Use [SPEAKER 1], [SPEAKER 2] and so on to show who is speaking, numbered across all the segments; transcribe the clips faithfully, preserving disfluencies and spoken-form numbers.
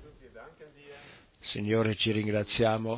[SPEAKER 1] Signore, ti ringraziamo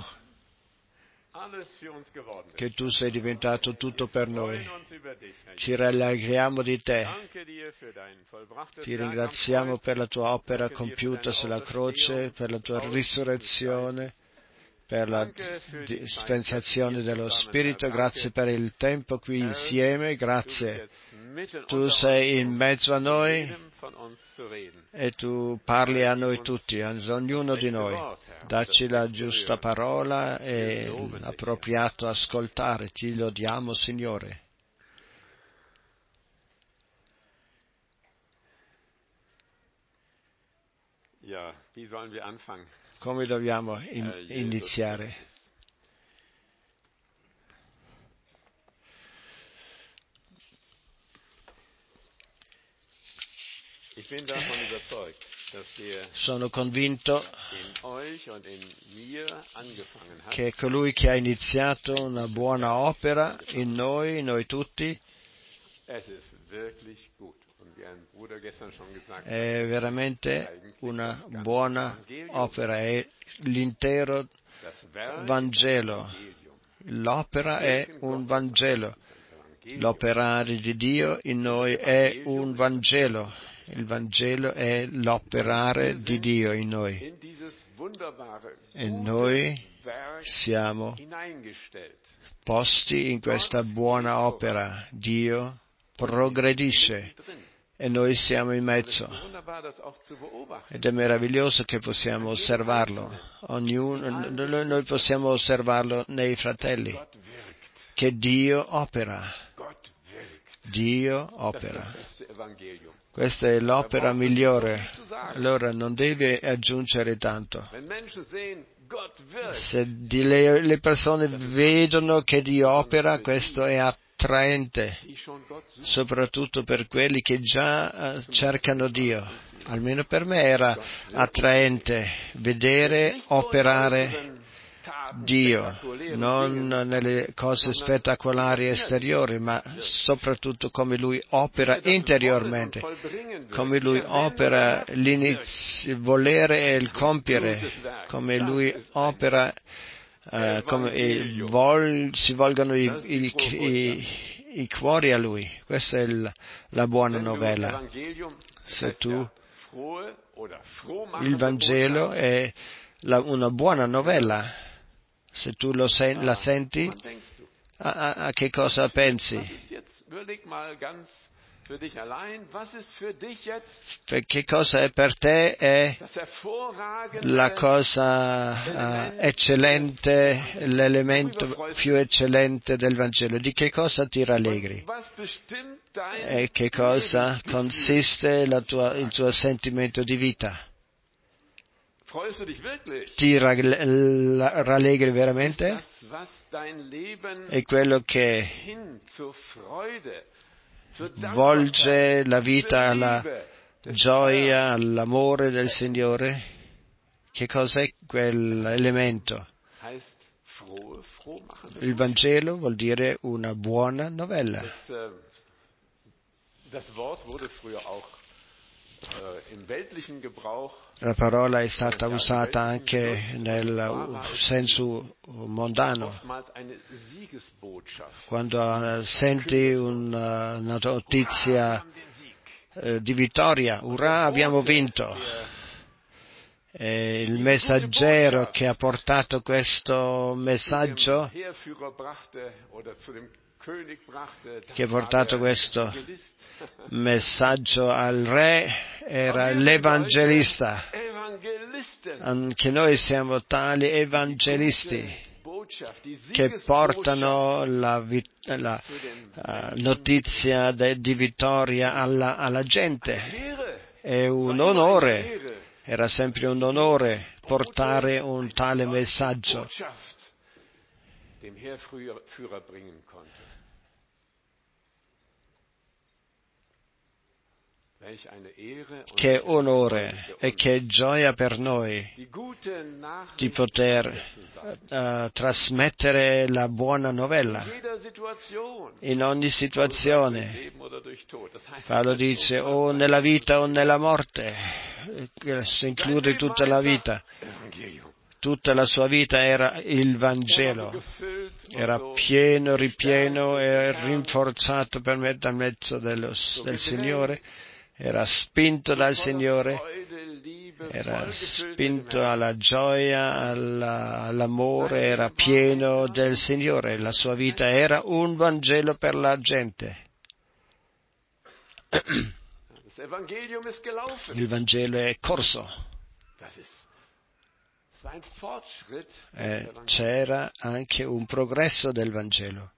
[SPEAKER 1] che tu sei diventato tutto per noi. Ci rallegriamo di te. Ti ringraziamo per la tua opera compiuta sulla croce, per la tua risurrezione, per la dispensazione dello Spirito. Grazie per il tempo qui insieme. Grazie. Tu sei in mezzo a noi e tu parli a noi tutti, a ognuno di noi. Dacci la giusta parola e l'appropriato ascoltare. Ti lodiamo, Signore. Come dobbiamo in- iniziare? Sono convinto che colui che ha iniziato una buona opera in noi, in noi tutti, è veramente una buona opera, è l'intero Vangelo. L'opera è un Vangelo. L'operare di Dio in noi è un Vangelo. Il Vangelo è l'operare di Dio in noi. E noi siamo posti in questa buona opera. Dio progredisce e noi siamo in mezzo. Ed è meraviglioso che possiamo osservarlo. Ognuno, noi possiamo osservarlo nei fratelli, che Dio opera. Dio opera. Questa è l'opera migliore. Allora non deve aggiungere tanto. Se le, le persone vedono che Dio opera, questo è attraente, soprattutto per quelli che già cercano Dio. Almeno per me era attraente vedere operare Dio, non nelle cose spettacolari esteriori, ma soprattutto come Lui opera interiormente, come Lui opera il volere e il compiere, come Lui opera, eh, come il vol, si volgono i, i, i, i cuori a Lui. Questa è il, la buona novella. Se tu, il Vangelo è la, una buona novella. Se tu lo sen- la senti, a, a, a che cosa pensi? Per che cosa è per te è la cosa uh, eccellente, l'elemento più eccellente del Vangelo? Di che cosa ti rallegri? E che cosa consiste la tua, il tuo sentimento di vita? Ti rallegri veramente? È quello che volge la vita alla gioia, all'amore del Signore? Che cos'è quell'elemento? Il Vangelo vuol dire una buona novella. La parola è stata usata anche nel senso mondano. Quando senti una notizia di vittoria, urrà, abbiamo vinto. E il messaggero che ha portato questo messaggio, che ha portato questo messaggio al re, era l'evangelista. Anche noi siamo tali evangelisti che portano la, la uh, notizia de, di vittoria alla, alla gente. È un onore, era sempre un onore portare un tale messaggio. Che onore e che gioia per noi di poter uh, trasmettere la buona novella in ogni situazione. Paolo dice o nella vita o nella morte, si include tutta la vita. Tutta la sua vita era il Vangelo, era pieno, ripieno e rinforzato per me dal mezzo dello, del Signore, era spinto dal Signore, era spinto alla gioia, alla, all'amore, era pieno del Signore, la sua vita era un Vangelo per la gente. Il Vangelo è corso. Eh, c'era anche un progresso del Vangelo.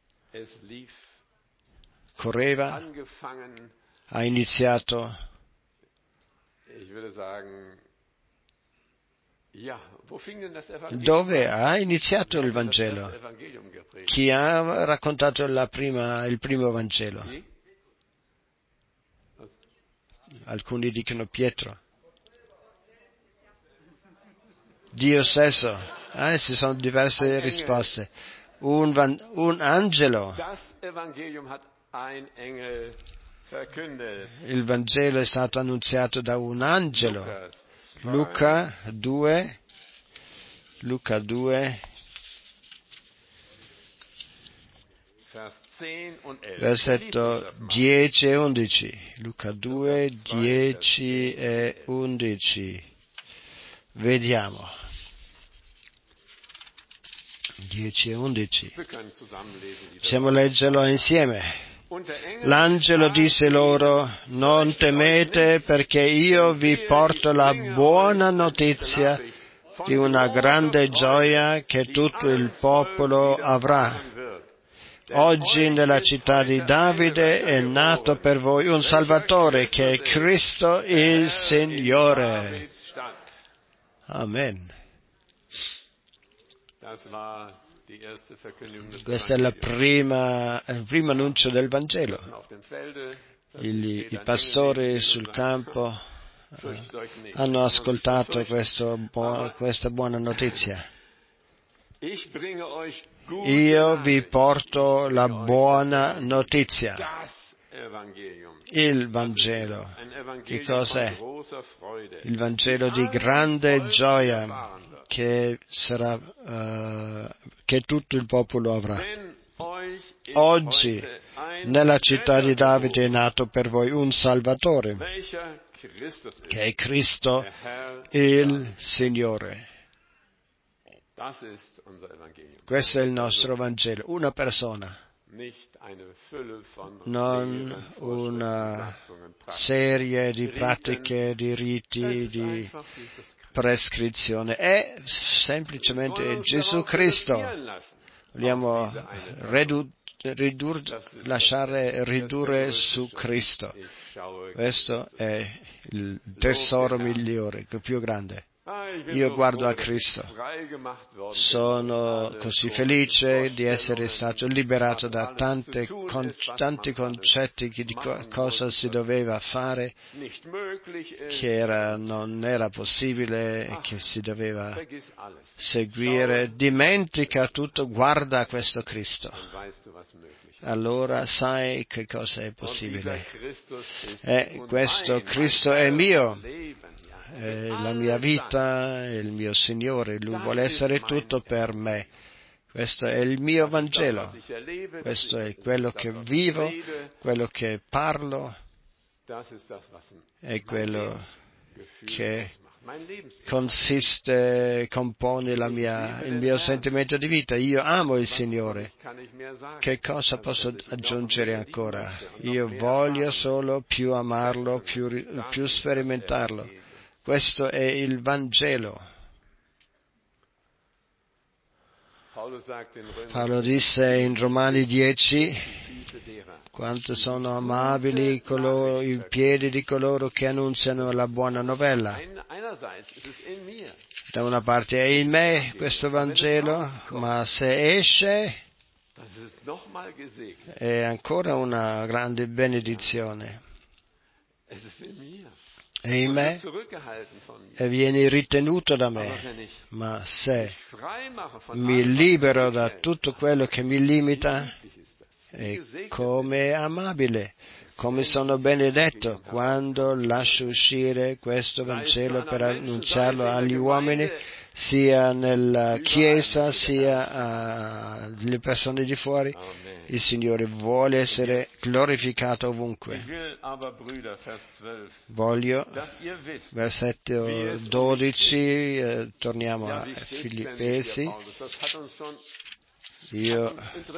[SPEAKER 1] Correva, ha iniziato. Dove ha iniziato il Vangelo? Chi ha raccontato la prima, il primo Vangelo? Alcuni dicono Pietro. Dio stesso. Eh, ci sono diverse risposte. Un, van, un angelo. Il Vangelo è stato annunziato da un angelo. Luca due. Luca due. Versetto dieci e undici. Luca due, dieci e undici. Vediamo. dieci e undici. Possiamo leggerlo insieme. L'angelo disse loro, non temete perché io vi porto la buona notizia di una grande gioia che tutto il popolo avrà. Oggi nella città di Davide è nato per voi un Salvatore che è Cristo il Signore. Amen. Questo è la prima, il primo annuncio del Vangelo. I, i pastori sul campo eh, hanno ascoltato questo, questa buona notizia. Io vi porto la buona notizia. Il Vangelo. Che cos'è? Il Vangelo di grande gioia che sarà, uh, che tutto il popolo avrà. Oggi nella città di Davide è nato per voi un Salvatore, che è Cristo il Signore. Questo è il nostro Vangelo, una persona, non una serie di pratiche, di riti, di prescrizione, è semplicemente Gesù Cristo. Vogliamo ridu- ridur- lasciare ridurre su Cristo. Questo è il tesoro migliore, il più grande. Io guardo a Cristo, sono così felice di essere stato liberato da tante con, tanti concetti di co- cosa si doveva fare, che era, non era possibile e che si doveva seguire. Dimentica tutto, guarda a questo Cristo. Allora sai che cosa è possibile. E questo Cristo è mio. È la mia vita, è il mio Signore, Lui vuole essere tutto per me. Questo è il mio Vangelo, questo è quello che vivo, quello che parlo, è quello che consiste, compone la mia, il mio sentimento di vita. Io amo il Signore. Che cosa posso aggiungere ancora? Io voglio solo più amarlo, più, più sperimentarlo. Questo è il Vangelo. Paolo disse in Romani dieci, quanto sono amabili coloro, i piedi di coloro che annunziano la buona novella. Da una parte è in me questo Vangelo, ma se esce è ancora una grande benedizione. è in me e vieni ritenuto da me, ma se mi libero da tutto quello che mi limita, è come amabile, come sono benedetto quando lascio uscire questo Vangelo per annunciarlo agli uomini, sia nella Chiesa sia alle persone di fuori. Il Signore vuole essere glorificato ovunque. Voglio, versetto dodici, eh, torniamo a Filippesi. Io,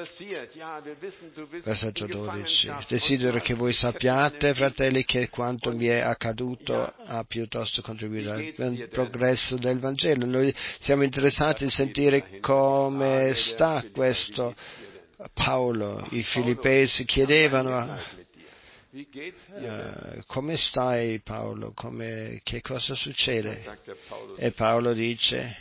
[SPEAKER 1] versetto dodici, desidero che voi sappiate, fratelli, che quanto mi è accaduto ha piuttosto contribuito al progresso del Vangelo. Noi siamo interessati in sentire come sta questo Paolo. I Filippesi chiedevano, uh, come stai Paolo, come, che cosa succede? E Paolo dice,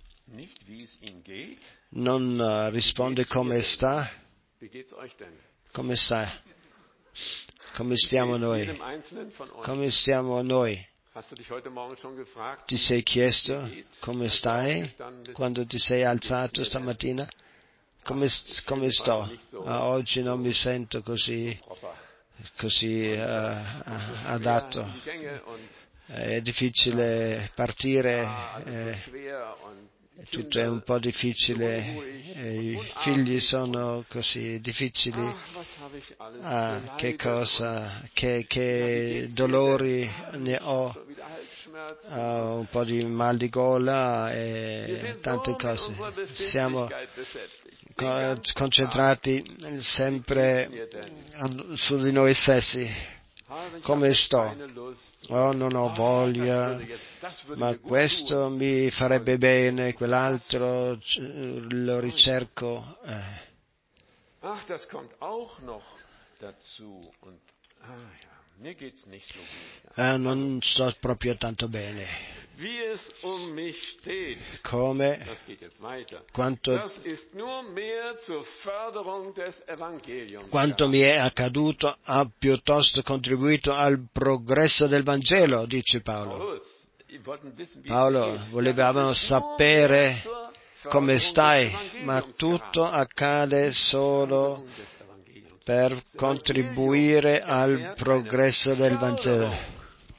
[SPEAKER 1] non uh, risponde come sta, come sta, come stiamo noi, come stiamo noi. Ti sei chiesto come stai quando ti sei alzato stamattina? Come, come sto? Ah, oggi non mi sento così, così uh, adatto. È difficile partire. Eh, Tutto è un po' difficile, i figli sono così difficili, ah, che cosa, che, che dolori ne ho, ah, un po' di mal di gola e tante cose. Siamo concentrati sempre su di noi stessi. Come sto? Oh, non ho voglia, ma questo mi farebbe bene, quell'altro lo ricerco. Eh.
[SPEAKER 2] Ach, das kommt auch noch dazu. Und, ah ja, mir geht's nicht so gut.
[SPEAKER 1] Eh, non sto proprio tanto bene.
[SPEAKER 2] Wie es um mich steht,
[SPEAKER 1] Come,
[SPEAKER 2] das geht jetzt weiter.
[SPEAKER 1] quanto,
[SPEAKER 2] Das ist nur mehr zur Förderung des Evangeliums.
[SPEAKER 1] quanto mi è accaduto ha piuttosto contribuito al progresso del Vangelo, dice Paolo. Paolo, volevamo sapere come stai, ma tutto accade solo per contribuire al progresso del Vangelo.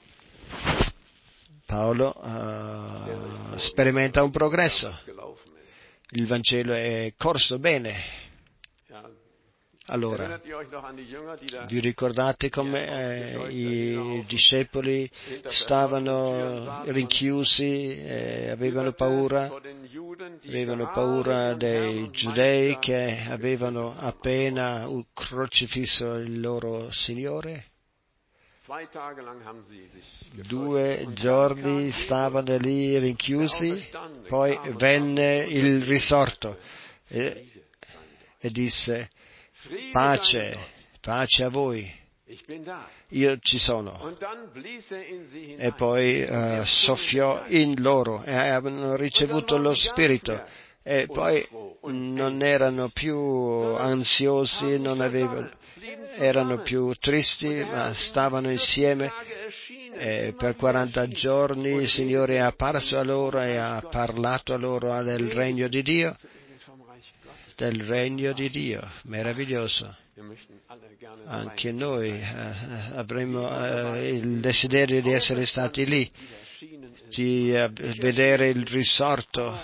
[SPEAKER 1] Paolo uh, sperimenta un progresso. Il Vangelo è corso bene. Allora, vi ricordate come eh, i discepoli stavano rinchiusi, eh, avevano paura, avevano paura dei giudei che avevano appena crocifisso il loro Signore? Due giorni stavano lì rinchiusi, poi venne il risorto e, e disse: pace, pace a voi, io ci sono. E poi uh, soffiò in loro e avevano ricevuto lo Spirito e poi non erano più ansiosi, non avevano, erano più tristi, ma stavano insieme e per quaranta giorni il Signore è apparso a loro e ha parlato a loro del regno di Dio. Del regno di Dio, meraviglioso. Anche noi eh, avremo eh, il desiderio di essere stati lì, di eh, vedere il risorto.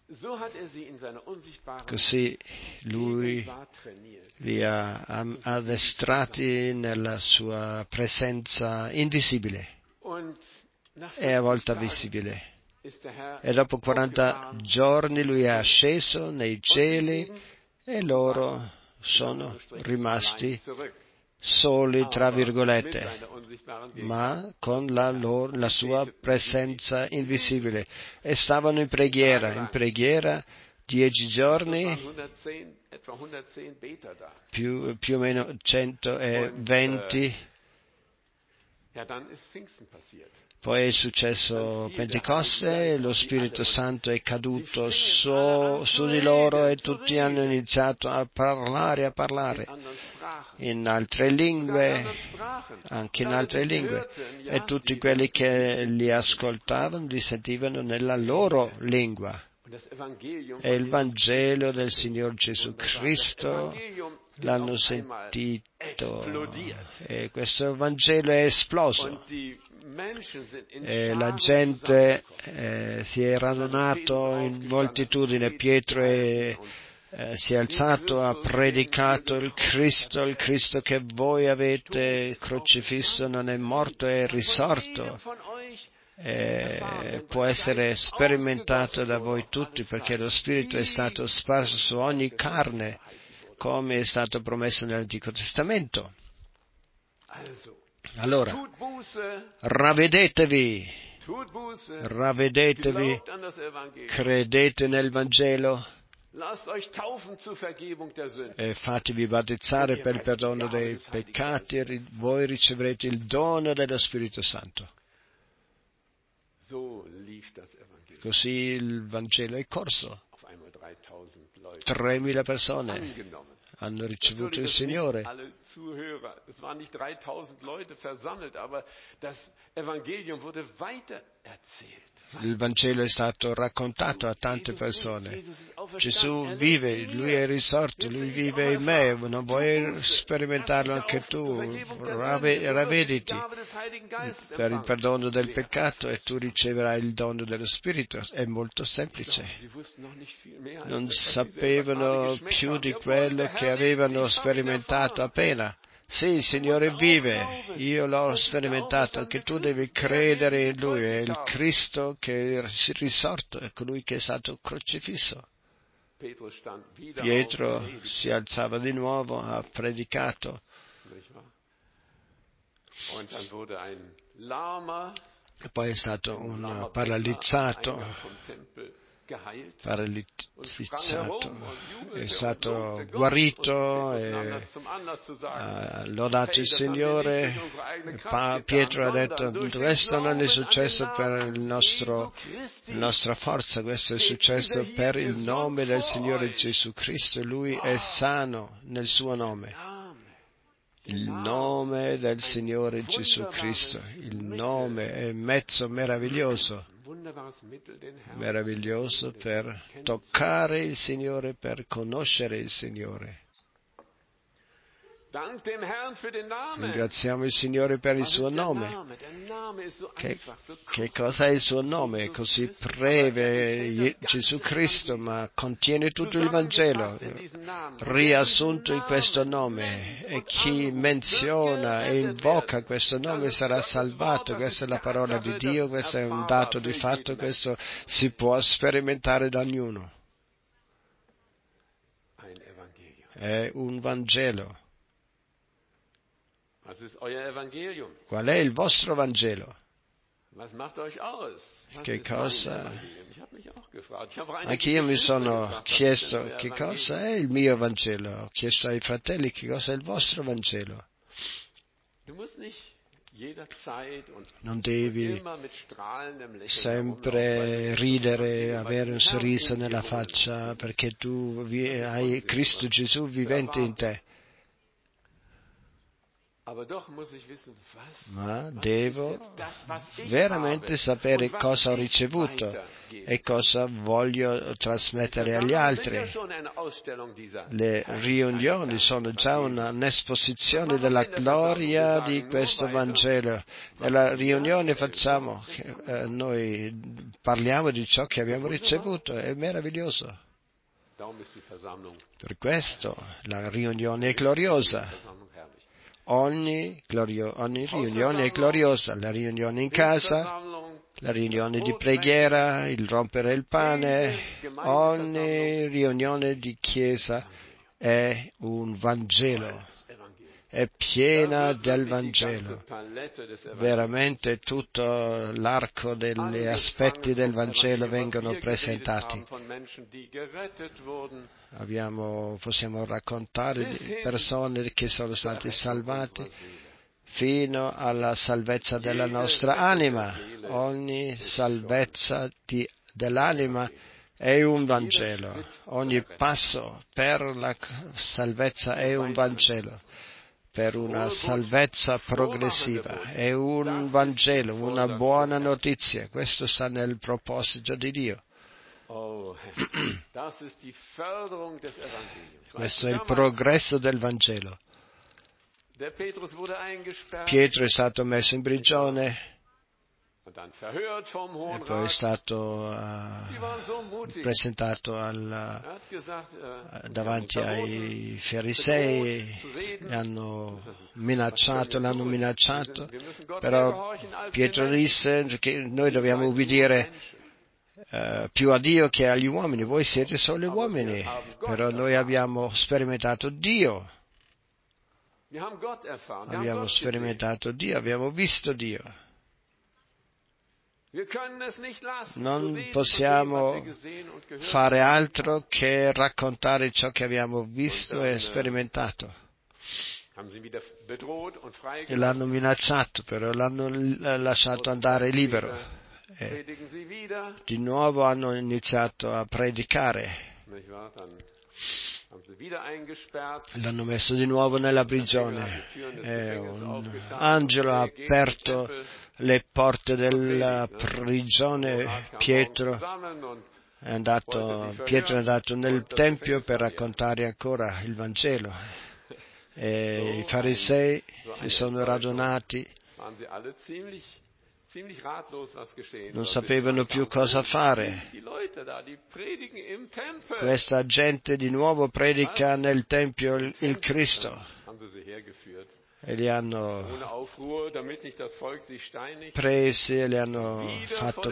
[SPEAKER 1] Così Lui li ha addestrati nella sua presenza invisibile e a volte visibile. E dopo quaranta giorni Lui è asceso nei cieli e loro sono rimasti soli, tra virgolette, ma con la, loro, la sua presenza invisibile. E stavano in preghiera, in preghiera dieci giorni, più, più o meno centoventi. Poi è successo Pentecoste, lo Spirito Santo è caduto so, su di loro e tutti hanno iniziato a parlare, a parlare in altre lingue, anche in altre lingue, e tutti quelli che li ascoltavano li sentivano nella loro lingua. E il Vangelo del Signor Gesù Cristo l'hanno sentito e questo Vangelo è esploso e la gente eh, si è radunato in moltitudine. Pietro è, eh, si è alzato, ha predicato il Cristo, il Cristo che voi avete crocifisso non è morto, è risorto. Eh, può essere sperimentato da voi tutti perché lo Spirito è stato sparso su ogni carne come è stato promesso nell'Antico Testamento. Allora, ravvedetevi, ravvedetevi, credete nel Vangelo e fatevi battezzare per il perdono dei peccati e voi riceverete il dono dello Spirito Santo. Così il Vangelo è corso. tremila persone hanno ricevuto il Signore. Il Vangelo è stato raccontato a tante persone. Gesù vive, Lui è risorto, Lui vive in me, non vuoi sperimentarlo anche tu? Ravvediti per il perdono del peccato e tu riceverai il dono dello Spirito. È molto semplice. Non sapevano più di quello che avevano sperimentato appena. Sì, il Signore vive, io l'ho sperimentato, anche tu devi credere in Lui, è il Cristo che è risorto, è colui che è stato crocifisso. Pietro si alzava di nuovo, ha predicato. E poi è stato un paralizzato, paralizzato, è stato guarito e ha lodato il Signore. Pa- Pietro ha detto: questo non è successo per il nostro, la nostra forza, questo è successo per il nome del Signore Gesù Cristo. Lui è sano nel suo nome. Il nome del Signore Gesù Cristo, il nome è mezzo meraviglioso, meraviglioso per toccare il Signore, per conoscere il Signore. Ringraziamo il Signore per il suo nome. Che, che cosa è il suo nome? È così breve, Gesù Cristo, ma contiene tutto il Vangelo, riassunto in questo nome. E chi menziona e invoca questo nome sarà salvato. Questa è la parola di Dio, questo è un dato di fatto, questo si può sperimentare da ognuno. È un Vangelo. Qual è il vostro Vangelo? Che cosa? Anche io mi sono chiesto che cosa è il mio Vangelo. Ho chiesto ai fratelli che cosa è il vostro Vangelo. Non devi sempre ridere, avere un sorriso nella faccia, perché tu hai Cristo Gesù vivente in te. Ma devo veramente sapere cosa ho ricevuto e cosa voglio trasmettere agli altri. Le riunioni sono già una, un'esposizione della gloria di questo Vangelo. Nella riunione facciamo, eh, noi parliamo di ciò che abbiamo ricevuto, è meraviglioso. Per questo la riunione è gloriosa. Ogni, glorio, ogni riunione è gloriosa, la riunione in casa, la riunione di preghiera, il rompere il pane, ogni riunione di chiesa è un Vangelo, è piena del Vangelo. Veramente tutto l'arco degli aspetti del Vangelo vengono presentati. Abbiamo, possiamo raccontare di persone che sono state salvate fino alla salvezza della nostra anima. Ogni salvezza di, dell'anima è un Vangelo. Ogni passo per la salvezza è un Vangelo. per una salvezza progressiva. È un Vangelo, una buona notizia. Questo sta nel proposito di Dio. Questo è il progresso del Vangelo. Pietro è stato messo in prigione e poi è stato uh, presentato al, uh, davanti ai farisei, hanno minacciato, l'hanno minacciato, però Pietro disse che noi dobbiamo ubbidire uh, più a Dio che agli uomini. Voi siete solo uomini, però noi abbiamo sperimentato Dio. Abbiamo sperimentato Dio, abbiamo visto Dio. Non possiamo fare altro che raccontare ciò che abbiamo visto e sperimentato. E l'hanno minacciato, però l'hanno lasciato andare libero. E di nuovo hanno iniziato a predicare. L'hanno messo di nuovo nella prigione. E un angelo ha aperto le porte della prigione. Pietro è andato, Pietro è andato nel Tempio per raccontare ancora il Vangelo. E i farisei si sono radunati, non sapevano più cosa fare. Questa gente di nuovo predica nel Tempio il, il Cristo. E li hanno presi e li hanno fatto,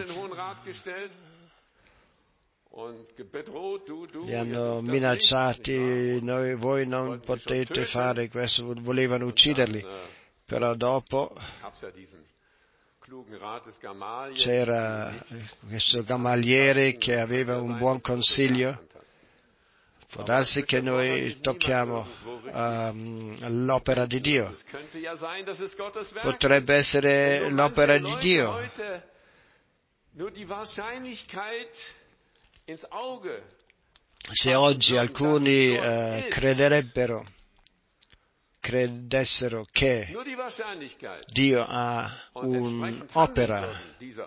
[SPEAKER 1] li hanno minacciati, noi, voi non potete fare questo, volevano ucciderli, però dopo c'era questo Gamaliele che aveva un buon consiglio. Può darsi che noi tocchiamo um, l'opera di Dio. Potrebbe essere l'opera di Dio. Se oggi alcuni uh, crederebbero, credessero che Dio ha un'opera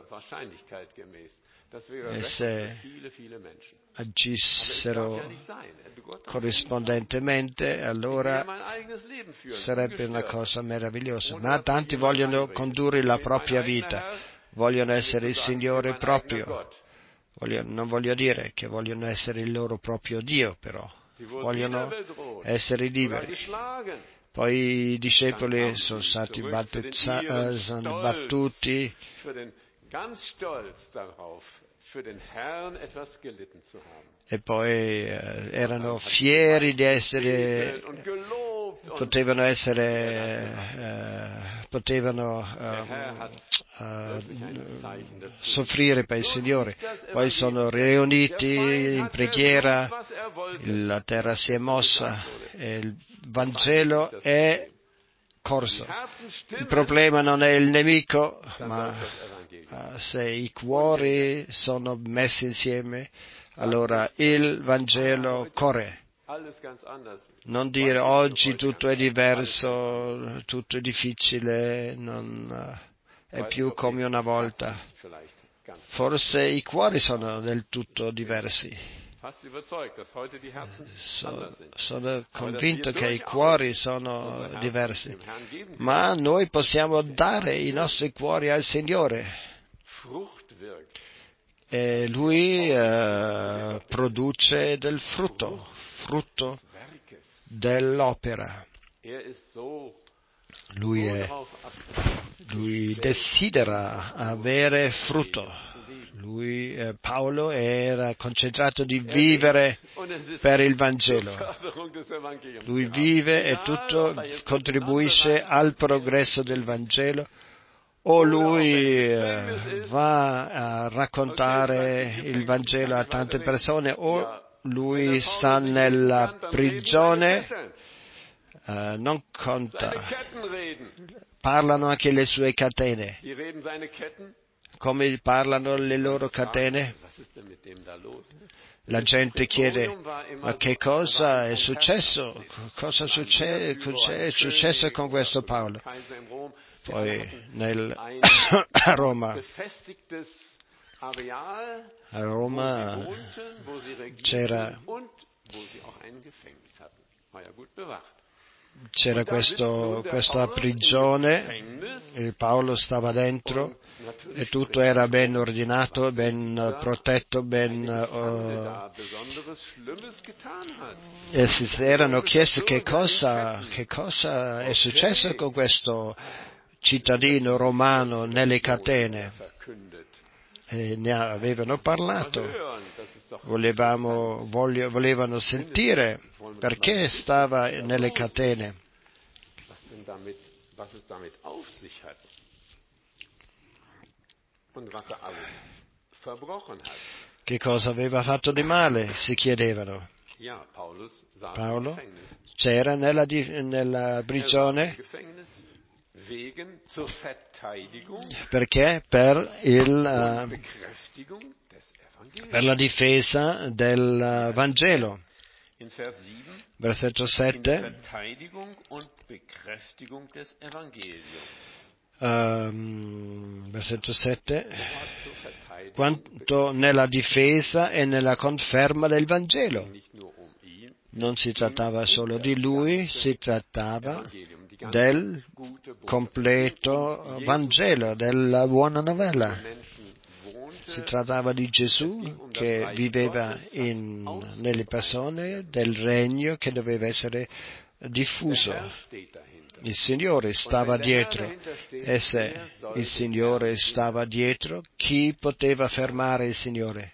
[SPEAKER 1] e se agissero corrispondentemente, allora sarebbe una cosa meravigliosa. Ma tanti vogliono condurre la propria vita, vogliono essere il Signore proprio. Voglio, non voglio dire che vogliono essere il loro proprio Dio, però vogliono essere liberi. Poi i discepoli sono stati battezzati, sono battuti e poi eh, erano fieri di essere, potevano essere, eh, potevano eh, eh, soffrire per il Signore. Poi sono riuniti in preghiera, la terra si è mossa e il Vangelo è corso. Il problema non è il nemico, ma uh, se i cuori sono messi insieme, allora il Vangelo corre. Non dire oggi tutto è diverso, tutto è difficile, non uh, è più come una volta. Forse i cuori sono del tutto diversi. So, sono convinto che i cuori sono diversi, ma noi possiamo dare i nostri cuori al Signore e Lui eh, produce del frutto, frutto dell'opera. Lui, è, lui desidera avere frutto. Lui, eh, Paolo, era concentrato di vivere per il Vangelo. Lui vive e tutto contribuisce al progresso del Vangelo. O lui eh, va a raccontare il Vangelo a tante persone, o lui sta nella prigione, eh, non conta. Parlano anche le sue catene. Come parlano le loro catene? La gente chiede, ma che cosa è successo? Cosa succe- è successo con questo Paolo? Poi nel, a Roma, a Roma c'era, c'era questo, questa prigione, il Paolo stava dentro e tutto era ben ordinato, ben protetto, ben... Uh, e si erano chiesti che cosa, che cosa è successo con questo cittadino romano nelle catene. E ne avevano parlato, volevamo, voglio, volevano sentire perché stava nelle catene. Che cosa aveva fatto di male, si chiedevano. Paolo c'era nella, nella prigione perché per, il, uh, per la difesa del uh, Vangelo. Versetto sette. Um, versetto sette. Quanto nella difesa e nella conferma del Vangelo. Non si trattava solo di lui, si trattava del completo Vangelo, della buona novella. Si trattava di Gesù che viveva in, nelle persone, del regno che doveva essere diffuso. Il Signore stava dietro e se il Signore stava dietro, chi poteva fermare il Signore?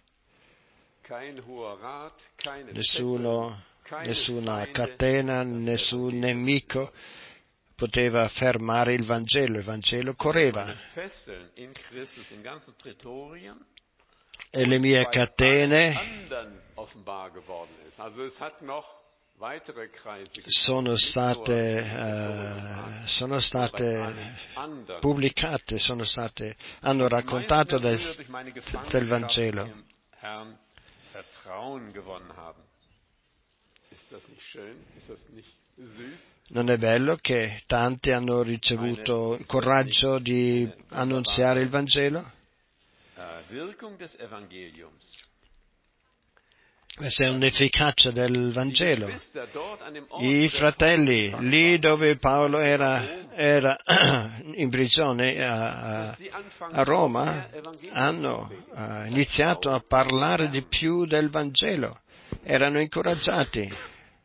[SPEAKER 1] Nessuno, nessuna catena, nessun nemico poteva fermare il Vangelo, il Vangelo correva. E le mie catene sono state, uh, sono state pubblicate, sono state, hanno raccontato del, del Vangelo. Non è bello che tanti hanno ricevuto il coraggio di annunziare il Vangelo? Questa è un'efficacia del Vangelo. I fratelli, lì dove Paolo era, era in prigione a, a Roma, hanno uh, iniziato a parlare di più del Vangelo. Erano incoraggiati.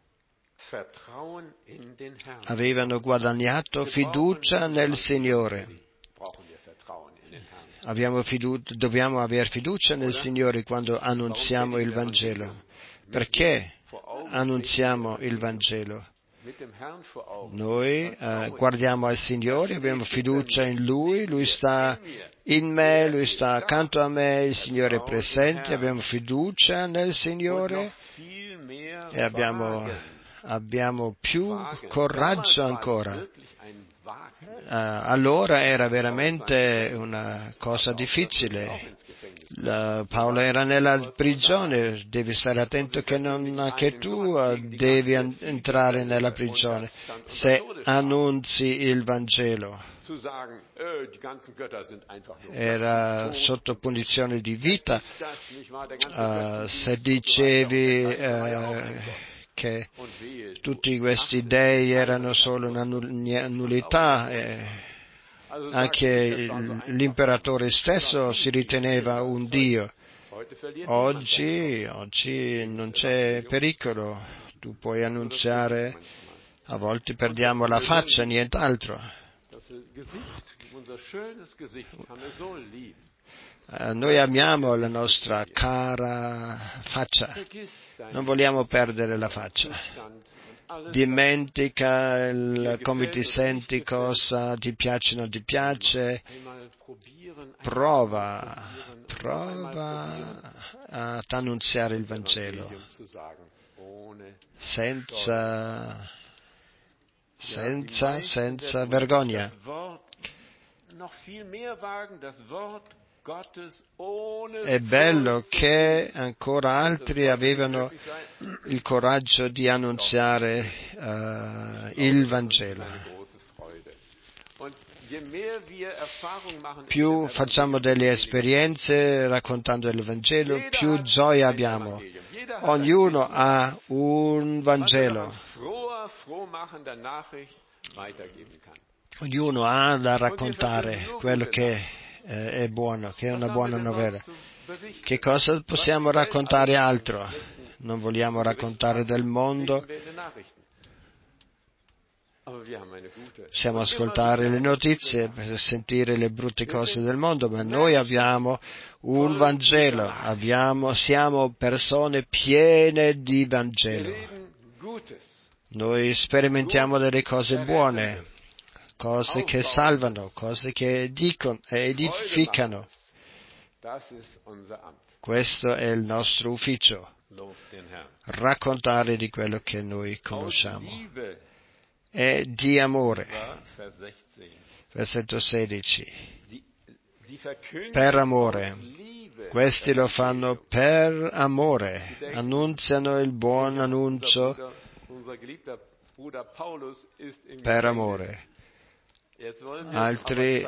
[SPEAKER 1] Avevano guadagnato fiducia nel Signore. Abbiamo fiducia, dobbiamo avere fiducia nel Signore quando annunziamo il Vangelo. Perché annunziamo il Vangelo? Noi eh, guardiamo al Signore, abbiamo fiducia in Lui, Lui sta in me, Lui sta accanto a me, il Signore è presente, abbiamo fiducia nel Signore e abbiamo, abbiamo più coraggio ancora. Uh, allora era veramente una cosa difficile. Uh, Paolo era nella prigione, devi stare attento che, non, che tu uh, devi an- entrare nella prigione se annunzi il Vangelo. Era sotto punizione di vita uh, se dicevi uh, che tutti questi dei erano solo una nullità, eh, anche l'imperatore stesso si riteneva un dio. Oggi, oggi non c'è pericolo, tu puoi annunziare, a volte perdiamo la faccia, nient'altro. Uh, noi amiamo la nostra cara faccia, non vogliamo perdere la faccia. Dimentica il, come ti senti, cosa ti piace o non ti piace. Prova, prova ad annunziare il Vangelo senza, senza, senza vergogna. È bello che ancora altri avevano il coraggio di annunziare uh, il Vangelo. Più facciamo delle esperienze raccontando il Vangelo, più gioia abbiamo. Ognuno ha un Vangelo. Ognuno ha da raccontare quello che eh, è buono, che è una buona novella. Che cosa possiamo raccontare altro? Non vogliamo raccontare del mondo. Possiamo ascoltare le notizie per sentire le brutte cose del mondo, ma noi abbiamo un Vangelo, abbiamo, siamo persone piene di Vangelo. Noi sperimentiamo delle cose buone, cose che salvano, cose che dicono e edificano. Questo è il nostro ufficio, raccontare di quello che noi conosciamo. È di amore. Versetto sedici. Per amore. Questi lo fanno per amore. Annunziano il buon annuncio per amore. Altri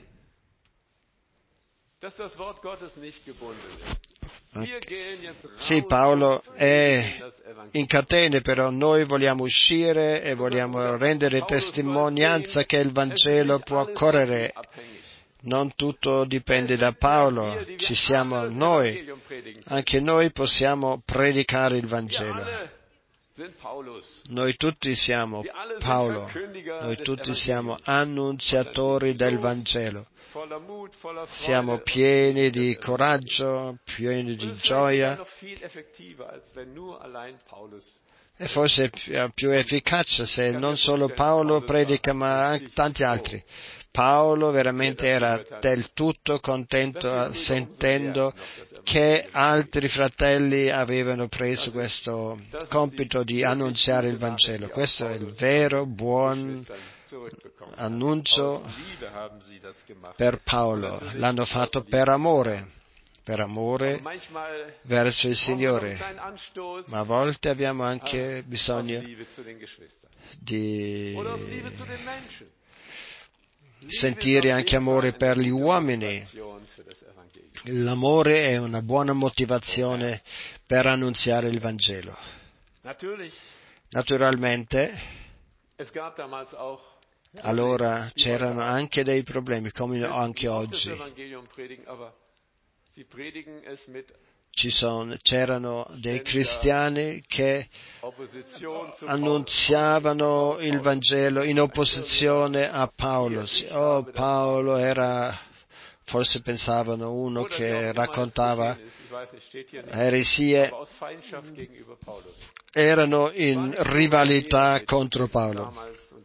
[SPEAKER 1] Sì, Paolo è in catene, però noi vogliamo uscire e vogliamo rendere testimonianza che il Vangelo può correre. Non tutto dipende da Paolo, ci siamo noi. Anche noi possiamo predicare il Vangelo. Noi tutti siamo Paolo, noi tutti siamo annunziatori del Vangelo. Siamo pieni di coraggio, pieni di gioia. E forse è più efficace se non solo Paolo predica, ma anche tanti altri. Paolo veramente era del tutto contento sentendo che altri fratelli avevano preso questo compito di annunziare il Vangelo. Questo è il vero buon annuncio per Paolo. L'hanno fatto per amore, per amore verso il Signore. Ma a volte abbiamo anche bisogno di sentire anche amore per gli uomini. L'amore è una buona motivazione per annunziare il Vangelo. Naturalmente, allora c'erano anche dei problemi, come anche oggi. Ci sono, c'erano dei cristiani che annunziavano il Vangelo in opposizione a Paolo. Oh, Paolo era, forse pensavano, uno che raccontava eresie, erano in rivalità contro Paolo.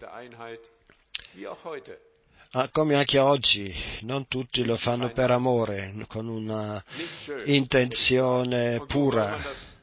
[SPEAKER 1] Ah, come anche oggi, non tutti lo fanno per amore, con una intenzione pura.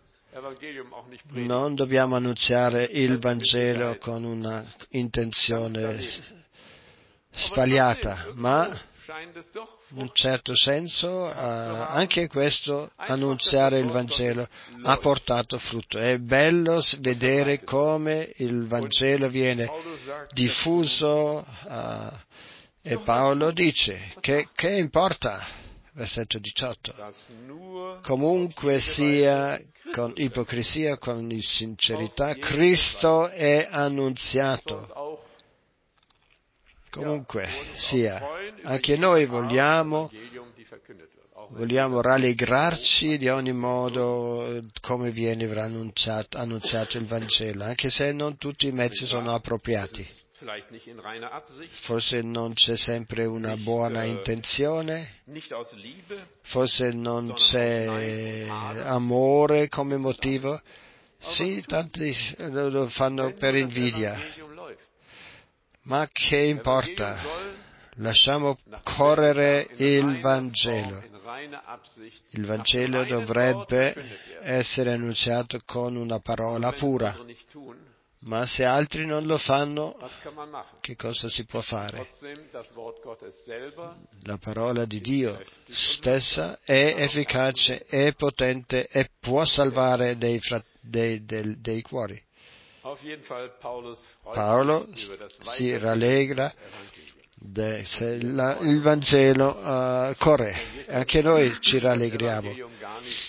[SPEAKER 1] Non dobbiamo annunziare il Vangelo con una intenzione sbagliata, ma in un certo senso eh, anche questo, annunziare il Vangelo, ha portato frutto. È bello vedere come il Vangelo viene diffuso. Eh, E Paolo dice, che, che importa? Versetto diciotto. Comunque sia, con ipocrisia, con sincerità, Cristo è annunziato. Comunque sia, anche noi vogliamo, vogliamo rallegrarci di ogni modo come viene annunziato, annunziato il Vangelo, anche se non tutti i mezzi sono appropriati. Forse non c'è sempre una buona intenzione, forse non c'è amore come motivo. Sì, tanti lo fanno per invidia, ma che importa? Lasciamo correre il Vangelo. Il Vangelo dovrebbe essere annunciato con una parola pura. Ma se altri non lo fanno,
[SPEAKER 2] Was kann man machen?
[SPEAKER 1] che cosa si può fare?
[SPEAKER 2] Trotzdem, das Wort Gottes selber
[SPEAKER 1] La parola di Dio stessa è efficace, è potente e può salvare dei, fra- dei, dei, dei cuori.
[SPEAKER 2] auf jeden Fall Paulus freut
[SPEAKER 1] Paolo
[SPEAKER 2] sich über das
[SPEAKER 1] si
[SPEAKER 2] Weitergehen
[SPEAKER 1] rallegra
[SPEAKER 2] des Evangeliums.
[SPEAKER 1] de- se la- il Vangelo uh, corre, anche noi ci rallegriamo.
[SPEAKER 2] Evangelium gar nicht.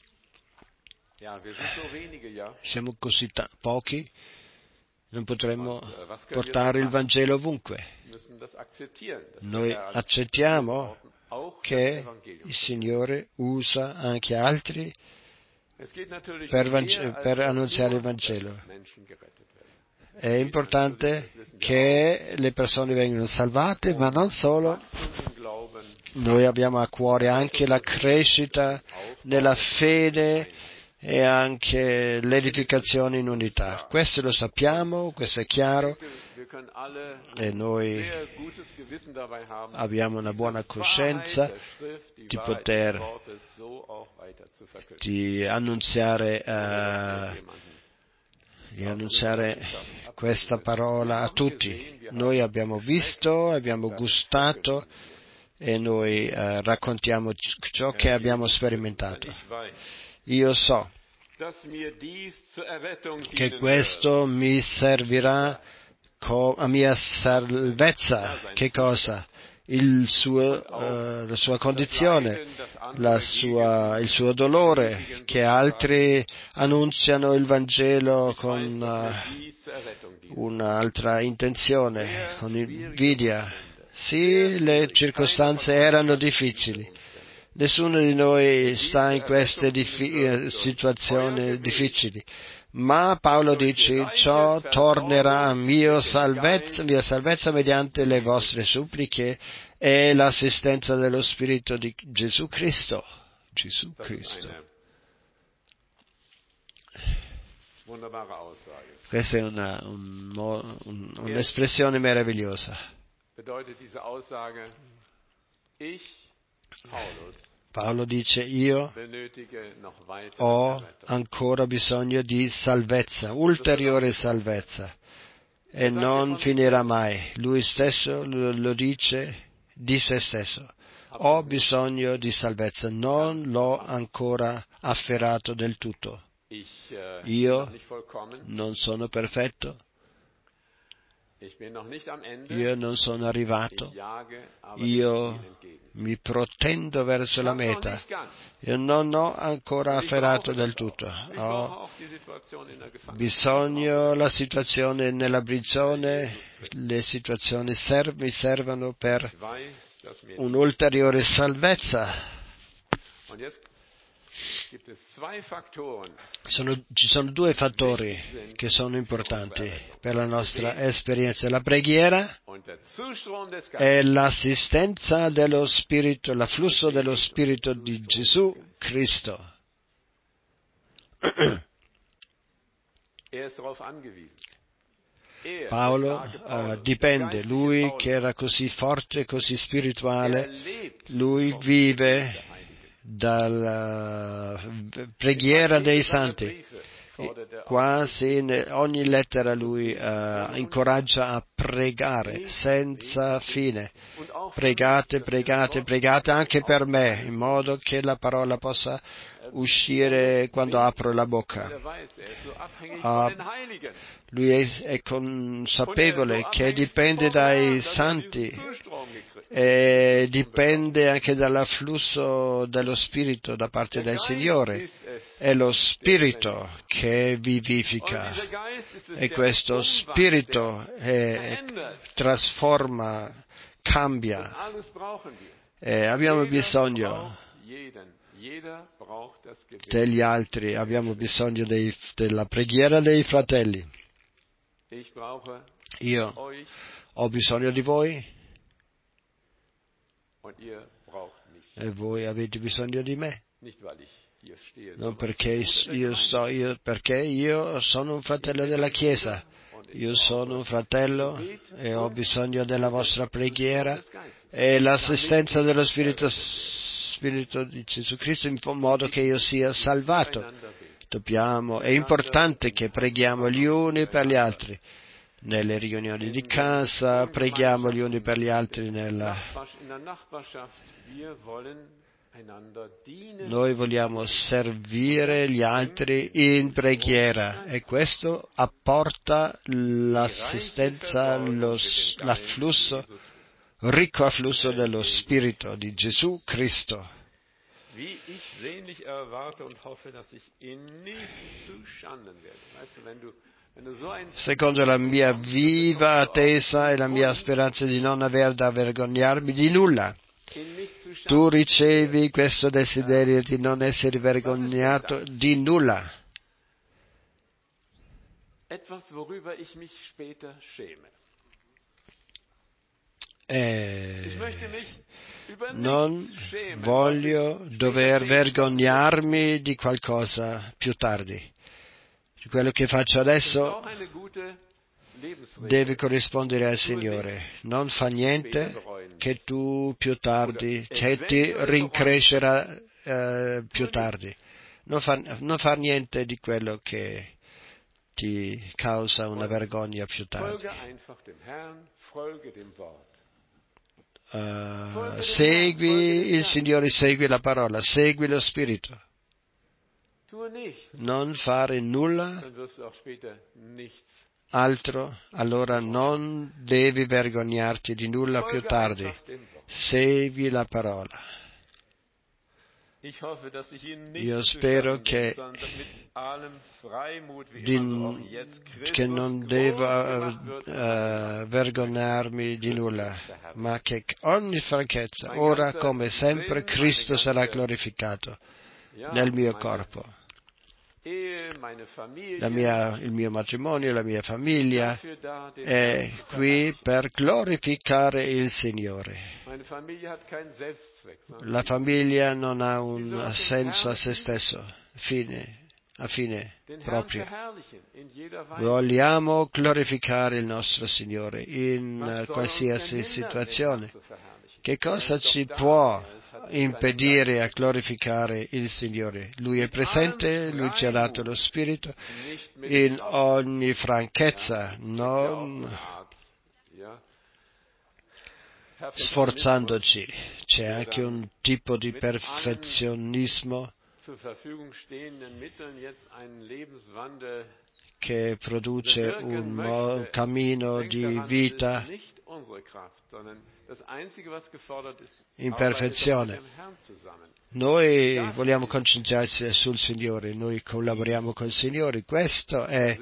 [SPEAKER 2] Ja, wir sind so wenige, ja.
[SPEAKER 1] Siamo così ta- pochi, non potremmo
[SPEAKER 2] Und, äh, was können wir
[SPEAKER 1] portare
[SPEAKER 2] denn
[SPEAKER 1] il
[SPEAKER 2] machen?
[SPEAKER 1] Vangelo ovunque.
[SPEAKER 2] Wir müssen das akzeptieren, dass
[SPEAKER 1] Noi
[SPEAKER 2] der Herr an
[SPEAKER 1] accettiamo
[SPEAKER 2] Orten auch das
[SPEAKER 1] che
[SPEAKER 2] Evangelium
[SPEAKER 1] il
[SPEAKER 2] spricht.
[SPEAKER 1] Signore usa anche altri
[SPEAKER 2] Es geht natürlich
[SPEAKER 1] per,
[SPEAKER 2] um
[SPEAKER 1] Vance-
[SPEAKER 2] mehr, als
[SPEAKER 1] per
[SPEAKER 2] dass
[SPEAKER 1] annunziare
[SPEAKER 2] nur,
[SPEAKER 1] il Vangelo.
[SPEAKER 2] dass Menschen gerettet werden.
[SPEAKER 1] È importante che le persone vengano salvate, ma non solo.
[SPEAKER 2] Wachstum im Glauben,
[SPEAKER 1] Noi abbiamo a cuore anche la crescita nella fede e anche l'edificazione in unità. Questo lo sappiamo, questo è chiaro,
[SPEAKER 2] wir können alle
[SPEAKER 1] e noi
[SPEAKER 2] sehr gutes Gewissen dabei haben,
[SPEAKER 1] abbiamo una buona
[SPEAKER 2] diese
[SPEAKER 1] coscienza
[SPEAKER 2] Wahrheit der Schrift, die
[SPEAKER 1] di
[SPEAKER 2] Wahrheit
[SPEAKER 1] poter
[SPEAKER 2] des Wortes so auch weiter zu verkünden.
[SPEAKER 1] di annunziare, eh,
[SPEAKER 2] Jemanden
[SPEAKER 1] di annunziare questa parola a tutti. Noi abbiamo visto, abbiamo gustato e noi eh, raccontiamo ciò che abbiamo sperimentato.
[SPEAKER 2] Ich weiß,
[SPEAKER 1] Io so
[SPEAKER 2] dass mir dies zur Errettung
[SPEAKER 1] che
[SPEAKER 2] dienen
[SPEAKER 1] questo mi servirà co- a mia salvezza. Che cosa? Il suo, eh, la sua condizione, la sua, il suo dolore, che altri annunziano il Vangelo con
[SPEAKER 2] wird.
[SPEAKER 1] eh,
[SPEAKER 2] Dies zur Errettung dienen.
[SPEAKER 1] un'altra intenzione, con invidia. Sì, le circostanze erano difficili. Nessuno di noi sta in queste diffi- eh, situazioni difficili, ma Paolo dice: ciò tornerà a mia salvezza, mia salvezza mediante le vostre suppliche e l'assistenza dello Spirito di Gesù Cristo. Gesù
[SPEAKER 2] Das ist
[SPEAKER 1] Cristo.
[SPEAKER 2] eine wunderbare Aussage.
[SPEAKER 1] Questa è una, un mo- un- un'espressione meravigliosa.
[SPEAKER 2] Bedeutet diese Aussage, ich, Paulus,
[SPEAKER 1] Paolo dice: io
[SPEAKER 2] benötige noch weitere
[SPEAKER 1] ho
[SPEAKER 2] Errettung.
[SPEAKER 1] ancora bisogno di salvezza, ulteriore salvezza, e non finirà mai. Lui stesso lo, lo dice di se stesso: ho bisogno di salvezza, non l'ho ancora afferrato del tutto.
[SPEAKER 2] Ich äh,
[SPEAKER 1] Io
[SPEAKER 2] bin noch nicht vollkommen,
[SPEAKER 1] non sono perfetto,
[SPEAKER 2] ich bin noch nicht am Ende,
[SPEAKER 1] io non sono
[SPEAKER 2] ich
[SPEAKER 1] arrivato,
[SPEAKER 2] jage aber dem
[SPEAKER 1] io
[SPEAKER 2] Ziel entgegen.
[SPEAKER 1] mi protendo verso la
[SPEAKER 2] Das noch
[SPEAKER 1] meta.
[SPEAKER 2] nicht ganz.
[SPEAKER 1] Io non ho ancora
[SPEAKER 2] Ich
[SPEAKER 1] afferrato
[SPEAKER 2] brauche
[SPEAKER 1] del
[SPEAKER 2] das auch.
[SPEAKER 1] tutto.
[SPEAKER 2] Ich
[SPEAKER 1] Ho
[SPEAKER 2] brauche auch die Situation in der Gefangenschaft.
[SPEAKER 1] bisogno, la situazione nella prigione, le situazioni ser- mi servono per
[SPEAKER 2] Ich weiß, dass mir
[SPEAKER 1] un'ulteriore salvezza.
[SPEAKER 2] Und jetzt gibt es zwei Faktoren,
[SPEAKER 1] Sono- ci sono due fattori che sono importanti per la nostra esperienza: la preghiera
[SPEAKER 2] und der Zustrom des Geistes.
[SPEAKER 1] e l'assistenza dello Spirito, l'afflusso dello Spirito di Gesù Cristo.
[SPEAKER 2] Er ist darauf angewiesen. Er,
[SPEAKER 1] Paolo
[SPEAKER 2] der starke
[SPEAKER 1] eh,
[SPEAKER 2] Paulus, der
[SPEAKER 1] dipende,
[SPEAKER 2] geistige
[SPEAKER 1] lui
[SPEAKER 2] Paulus,
[SPEAKER 1] che era così forte, così
[SPEAKER 2] er
[SPEAKER 1] spirituale,
[SPEAKER 2] lebt
[SPEAKER 1] lui
[SPEAKER 2] vom
[SPEAKER 1] vive
[SPEAKER 2] Gebet der Heiligen.
[SPEAKER 1] dalla preghiera dei santi.
[SPEAKER 2] Briefe fordert er
[SPEAKER 1] Quasi in ogni lettera lui eh, incoraggia a pregare senza fine.
[SPEAKER 2] und auch
[SPEAKER 1] Pregate, pregate, pregate anche per me, in modo che la parola possa uscire quando apro la bocca.
[SPEAKER 2] er weiß, er ist so abhängig
[SPEAKER 1] Ah,
[SPEAKER 2] von den Heiligen.
[SPEAKER 1] Lui è, è consapevole che dipende dai santi e dipende anche dall'afflusso dello Spirito da parte del Signore. È lo Spirito che vivifica e questo Spirito è, trasforma, cambia. E abbiamo bisogno degli altri, abbiamo bisogno dei, della preghiera dei fratelli. Io ho bisogno di voi e voi avete bisogno di me. Non perché io sto, io, perché io sono un fratello della Chiesa. Io sono un fratello e ho bisogno della vostra preghiera e l'assistenza dello Spirito, Spirito di Gesù Cristo in modo che io sia salvato. Dobbiamo, è importante che preghiamo gli uni per gli altri. Nelle riunioni di casa, preghiamo gli uni per gli altri. Nella... Noi vogliamo servire gli altri in preghiera e questo apporta l'assistenza, lo, l'afflusso, ricco afflusso dello Spirito di Gesù Cristo.
[SPEAKER 2] Wie ich sehnlich erwarte und hoffe, dass ich ihn nicht zu Schanden werde. Weißt du, wenn du, wenn du so ein
[SPEAKER 1] Secondo la mia viva attesa e la mia speranza di non aver da vergognarmi di nulla. Tu ricevi questo desiderio di non essere vergognato di nulla.
[SPEAKER 2] Etwas, worüber ich mich später schäme.
[SPEAKER 1] Eh, non voglio dover vergognarmi di qualcosa più tardi. Quello che faccio adesso deve corrispondere al Signore. Non fa niente che tu più tardi, che ti rincrescerà eh, più tardi. Non fa, non fa niente di quello che ti causa una vergogna più tardi. Uh, segui il Signore, segui la parola, segui lo Spirito. Non fare nulla altro, allora non devi vergognarti di nulla più tardi. Segui la parola. Io spero che, di, che non devo uh, vergognarmi di nulla, ma che ogni franchezza, ora come sempre, Cristo sarà glorificato nel mio corpo. La mia, il mio matrimonio, la mia famiglia è qui per glorificare il Signore. La famiglia non ha un senso a se stesso, fine, a fine proprio. Vogliamo glorificare il nostro Signore in qualsiasi situazione. Che cosa ci può impedire a glorificare il Signore? Lui è presente, Lui ci ha dato lo Spirito in ogni franchezza, non sforzandoci. C'è anche un tipo di perfezionismo che produce un, mo- un cammino di vita in perfezione. Noi vogliamo concentrarci sul Signore, noi collaboriamo col Signore, questa è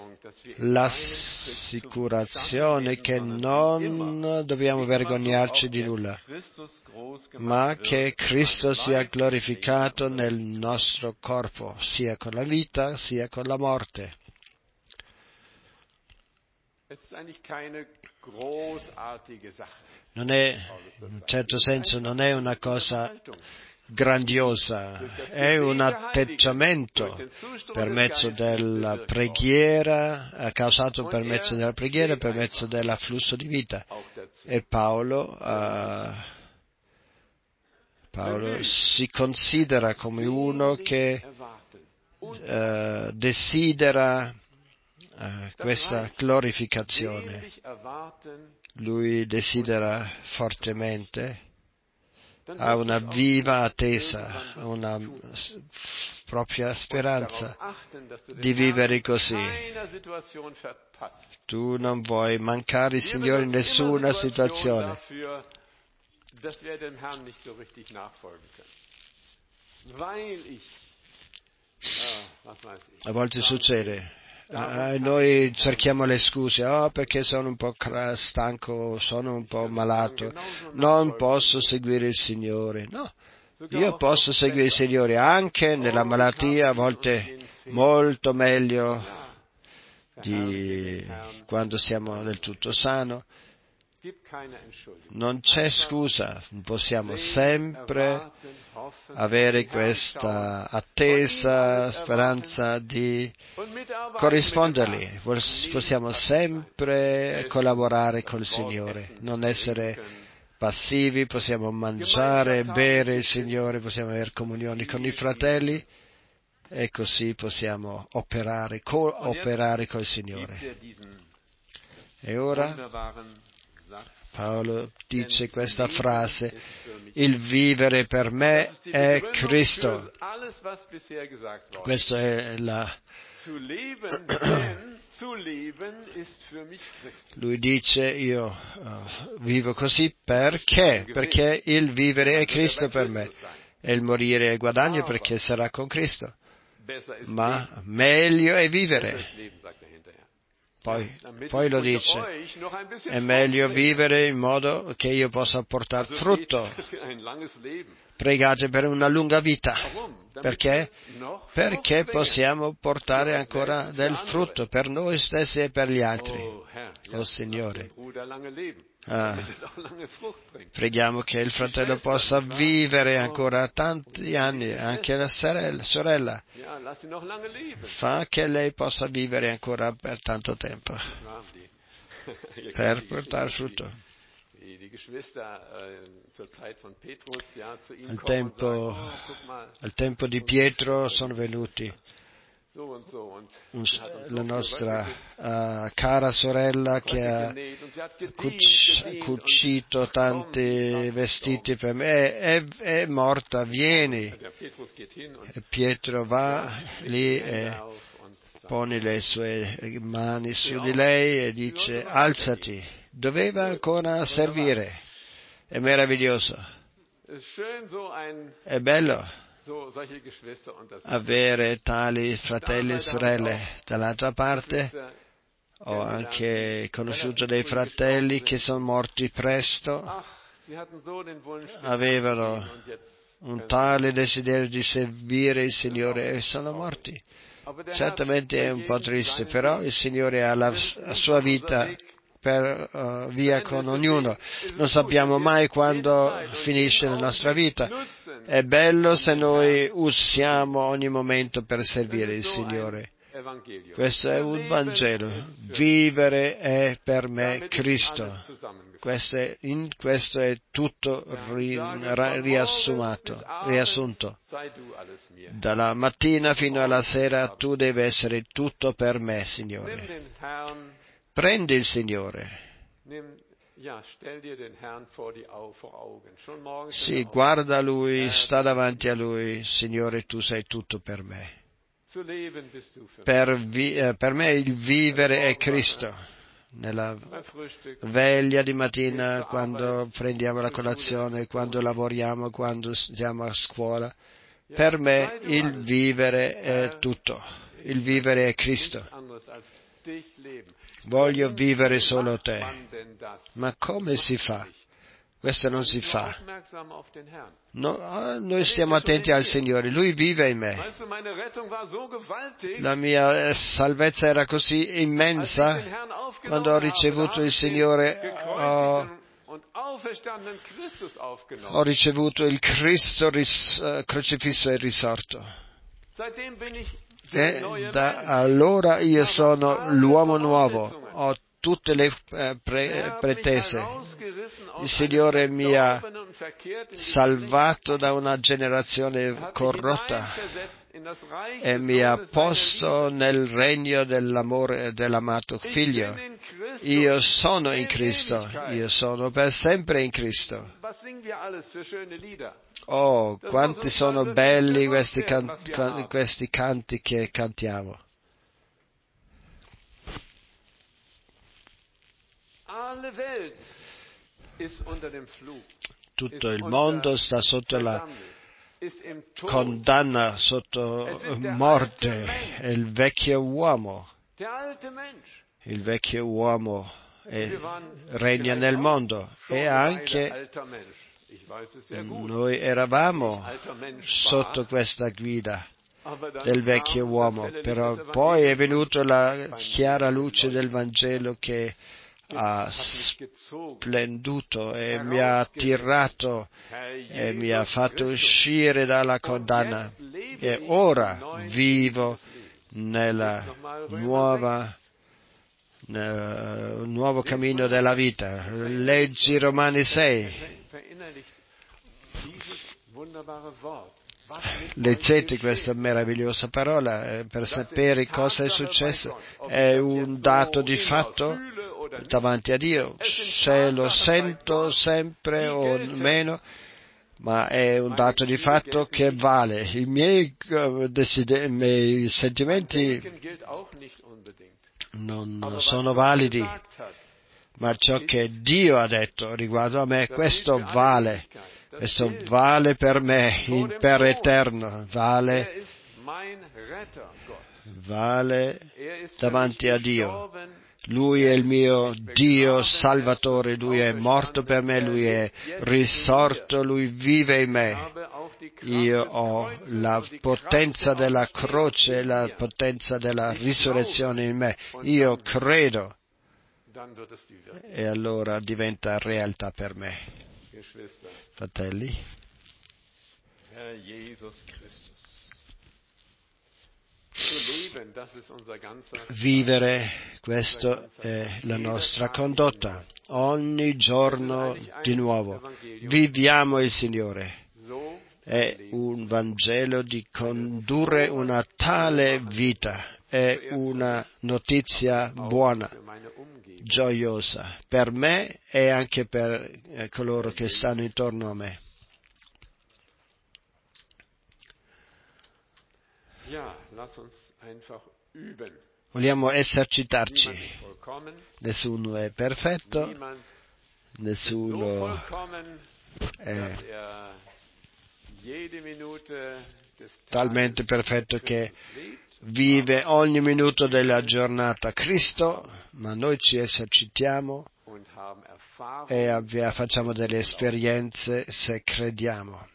[SPEAKER 1] l'assicurazione che non dobbiamo vergognarci di nulla, ma che Cristo sia glorificato nel nostro corpo, sia con la vita, sia con la morte. Non è, in un certo senso, non è una cosa grandiosa, è un atteggiamento per mezzo della preghiera, causato per mezzo della preghiera, per mezzo dell'afflusso di vita. E Paolo, uh, Paolo si considera come uno che uh, desidera uh, questa glorificazione. Lui desidera fortemente, ha una viva attesa, una propria speranza di vivere così. Tu non vuoi mancare il Signore in nessuna situazione. A volte succede. Uh, noi cerchiamo le scuse, oh, perché sono un po' stanco, sono un po' malato, non posso seguire il Signore. No, io posso seguire il Signore anche nella malattia, a volte molto meglio di quando siamo del tutto sano. Non c'è scusa, possiamo sempre avere questa attesa, speranza di corrispondergli. Possiamo sempre collaborare col Signore, non essere passivi, possiamo mangiare, bere il Signore, possiamo avere comunioni con i fratelli e così possiamo operare, cooperare col Signore. E ora Paolo dice questa frase: il vivere per me è Cristo. Questa è la... Lui dice: io uh, vivo così perché? Perché il vivere è Cristo per me, e il morire è guadagno perché sarà con Cristo. Ma meglio è vivere. Poi, poi lo dice, è meglio vivere in modo che io possa portare frutto. Pregate per una lunga vita. Perché? Perché possiamo portare ancora del frutto per noi stessi e per gli altri. Oh Signore, ah, preghiamo che il fratello possa vivere ancora tanti anni, anche la sorella, sorella. Fa che lei possa vivere ancora per tanto tempo, per portare frutto. Al tempo, al tempo di Pietro sono venuti un, la nostra uh, cara sorella che ha cuc- cucito tanti vestiti per me, è, è, è morta, vieni. E Pietro va lì e pone le sue mani su di lei e dice: alzati, doveva ancora servire. È meraviglioso, è bello avere tali fratelli e sorelle. Dall'altra parte ho anche conosciuto dei fratelli che sono morti presto, avevano un tale desiderio di servire il Signore e sono morti. Certamente è un po' triste, però il Signore ha la, la sua vita per uh, via con ognuno. Non sappiamo mai quando finisce la nostra vita. È bello se noi usiamo ogni momento per servire il Signore. Questo è un Vangelo. Vivere è per me Cristo. Questo è, in questo è tutto ri, riassumato, riassunto. Dalla mattina fino alla sera tu devi essere tutto per me, Signore. Prendi il Signore. Sì, guarda Lui, sta davanti a Lui. Signore, tu sei tutto per me. Per, vi, eh, per me il vivere è Cristo. Nella veglia di mattina, quando prendiamo la colazione, quando lavoriamo, quando siamo a scuola. Per me il vivere è tutto. Il vivere è Cristo. Voglio vivere solo te. Ma come si fa? Questo non si fa. No, noi stiamo attenti al Signore, Lui vive in me. La mia salvezza era così immensa. Quando ho ricevuto il Signore, ho, ho ricevuto il Cristo ris, uh, crocifisso e risorto. E da allora io sono l'uomo nuovo, ho tutte le eh, pre, pretese. Il Signore mi ha salvato da una generazione corrotta e mi ha posto nel regno dell'amore dell'amato Figlio. Io sono in Cristo, io sono per sempre in Cristo. Oh, quanti sono belli questi, can- questi canti che cantiamo. Tutto il mondo sta sotto la condanna, sotto morte. È il vecchio uomo. Il vecchio uomo è, regna nel mondo e anche noi eravamo sotto questa guida del vecchio uomo, però poi è venuta la chiara luce del Vangelo che ha splenduto e mi ha attirato e mi ha fatto uscire dalla condanna e ora vivo nella nuova nel nuovo cammino della vita. Leggi Romani sei. leggete questa meravigliosa parola eh, per sapere cosa è successo. È un dato di fatto davanti a Dio, se lo sento sempre o meno, ma è un dato di fatto che vale. I miei, uh, desider- i miei sentimenti non sono validi, ma ciò che Dio ha detto riguardo a me, questo vale. Questo vale per me, in, per eterno, vale, vale davanti a Dio. Lui è il mio Dio Salvatore, Lui è morto per me, Lui è risorto, Lui vive in me. Io ho la potenza della croce, la potenza della risurrezione in me. Io credo e allora diventa realtà per me. Fratelli, vivere, questo è la nostra condotta, ogni giorno di nuovo. Viviamo il Signore. È un Vangelo di condurre una tale vita, è una notizia buona, gioiosa, per me e anche per coloro che stanno intorno a me. Vogliamo esercitarci. Nessuno è perfetto, nessuno è talmente perfetto che vive ogni minuto della giornata Cristo, ma noi ci esercitiamo e facciamo delle esperienze se crediamo.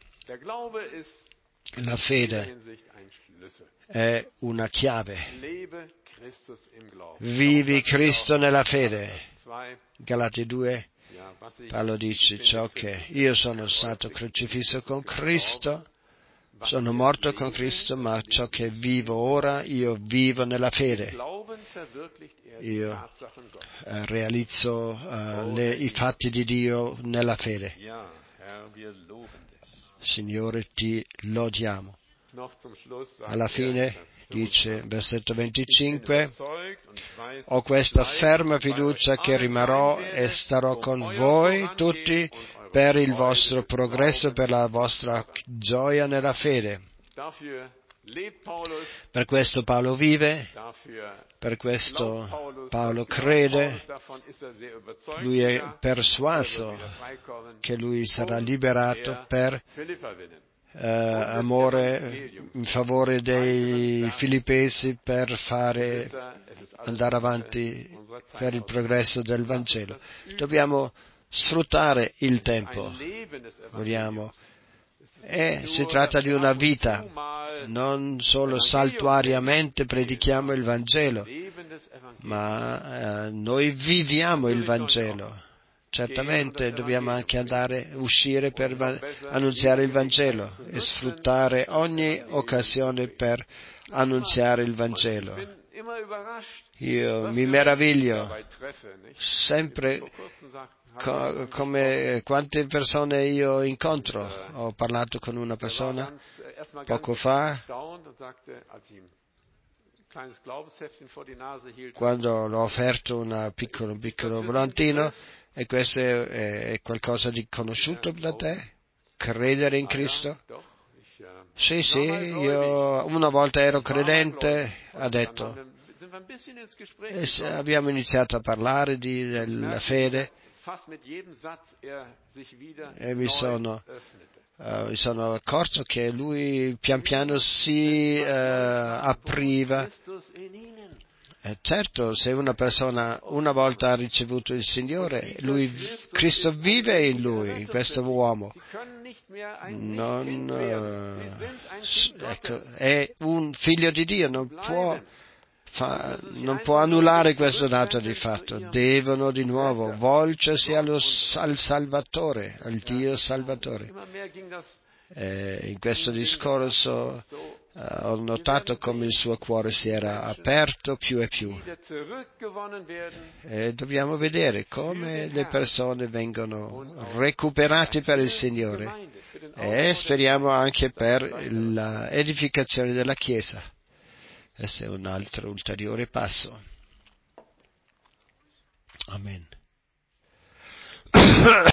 [SPEAKER 1] La fede è una chiave. Vivi Cristo nella fede. Galati due, Paolo dice ciò che io sono stato crocifisso con Cristo, sono morto con Cristo, ma ciò che vivo ora, io vivo nella fede. Io eh, realizzo uh, le, i fatti di Dio nella fede. Signore, ti lodiamo. Alla fine dice, versetto venticinque, ho questa ferma fiducia che rimarrò e starò con voi tutti per il vostro progresso, per la vostra gioia nella fede. Per questo Paolo vive, per questo Paolo crede, lui è persuaso che lui sarà liberato per Uh, amore in favore dei Filippesi per fare andare avanti per il progresso del Vangelo. Dobbiamo sfruttare il tempo. Vogliamo. E si tratta di una vita, non solo saltuariamente predichiamo il Vangelo, ma uh, noi viviamo il Vangelo. Certamente dobbiamo anche andare, uscire per va- annunziare il Vangelo e sfruttare ogni occasione per annunziare il Vangelo. Io mi meraviglio sempre co- come quante persone io incontro. Ho parlato con una persona poco fa, quando l'ho offerto una piccolo, un piccolo volantino. E questo è, è qualcosa di conosciuto da te? Credere in Cristo? Sì, sì, io una volta ero credente, ha detto. E abbiamo iniziato a parlare di, della fede e mi sono, uh, mi sono accorto che lui pian piano si uh, apriva. Eh, certo, se una persona una volta ha ricevuto il Signore, lui, Cristo vive in lui, in questo uomo. Non, uh, ecco, è un figlio di Dio, non può, fa, non può annullare questo dato di fatto. Devono di nuovo volgersi allo, al Salvatore, al Dio Salvatore. Eh, in questo discorso uh, ho notato come il suo cuore si era aperto più e più. E dobbiamo vedere come le persone vengono recuperate per il Signore e speriamo anche per l'edificazione della Chiesa. Questo è un altro ulteriore passo. Amen.